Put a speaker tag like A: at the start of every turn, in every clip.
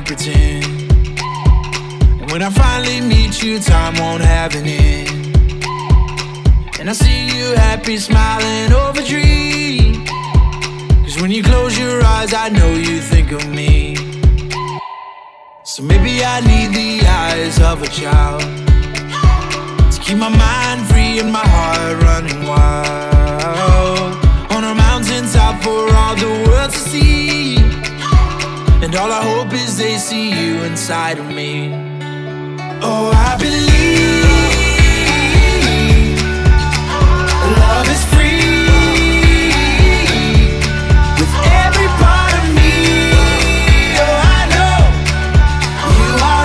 A: can't pretend. And when I finally meet you, time won't have an end. And I see you happy, smiling over a dream. 'Cause when you close your eyes, I know you think of me. So maybe I need the eyes of a child to keep my mind free and my heart running wild. On a mountaintop for all the world to see. And all I hope is they see you inside of me. Oh, I believe love is free with every part of me. Oh, I know you are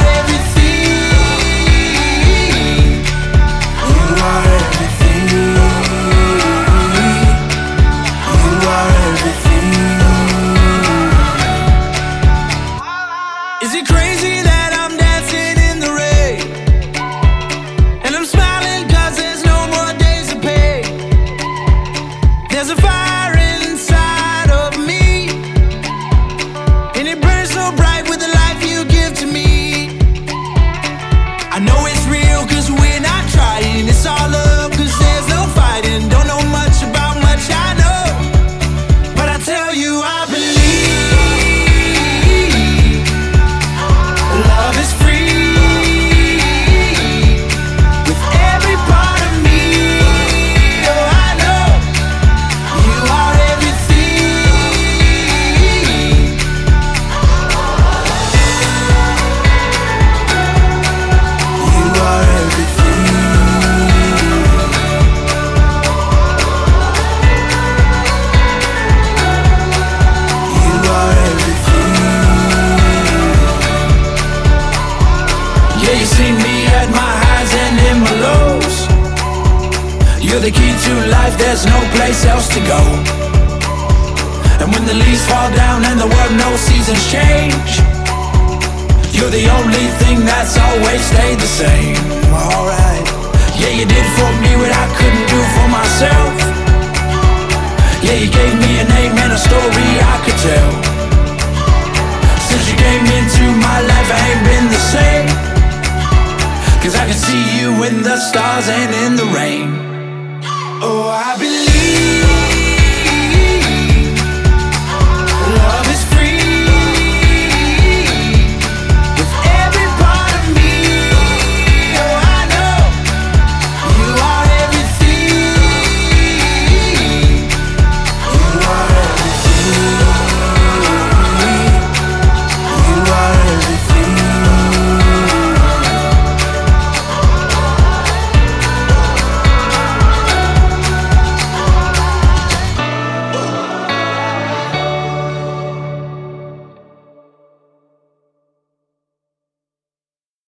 A: everything. You are everything. You are everything. Is it crazy that I'm dancing in the rain? And I'm smiling 'cause there's no more days to pay. There's a fire inside of me, and it burns so bright with the life you give to me. I know it's real 'cause we're not trying. It's all love 'cause there's no fighting. Don't know much about much, I know, but I tell you I believe love is free with every part of me. Oh, I know you are everything. You are everything. You are everything. Yeah, you see me at my highs and in my lows. You're the key to life, there's no place else to go. And when the leaves fall down and the world knows seasons change, you're the only thing that's always stayed the same. Alright. Yeah, you did for me what I couldn't do for myself. Yeah, you gave me a name and a story I could tell. Since you came into my life, I ain't been the same. 'Cause I can see you in the stars and in the rain. Oh, I believe